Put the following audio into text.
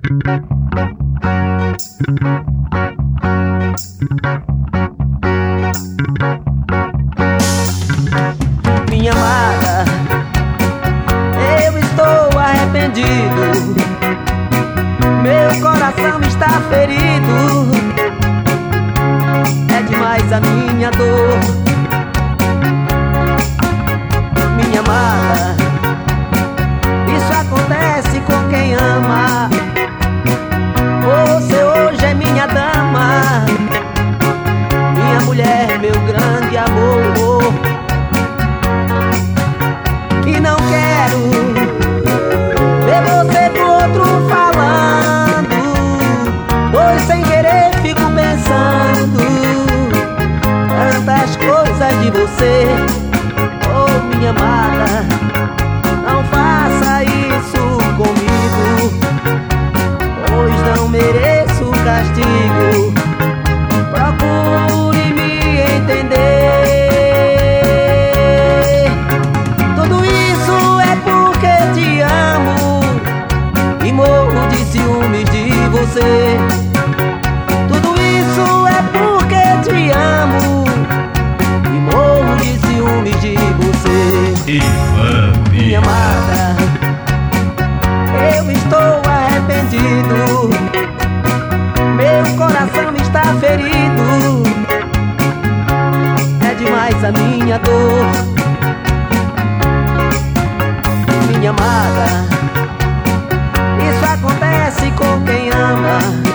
Minha amada, eu estou arrependido. Meu coração está ferido. É demais a minha dor. Minha amada, isso acontece com quem ama. Você hoje é minha dama, minha mulher, meu grande amor. E não quero ver você com outro falando, pois sem querer fico pensando tantas coisas de você. Oh, minha amada, não faça isso comigo, pois não mereço castigo. Procure me entender. Tudo isso é porque te amo e morro de ciúmes de você. Tudo isso é porque te amo e morro de ciúmes de você. Minha amada, eu estou arrependido. Meu coração está ferido. É demais a minha dor. Minha amada, isso acontece com quem ama.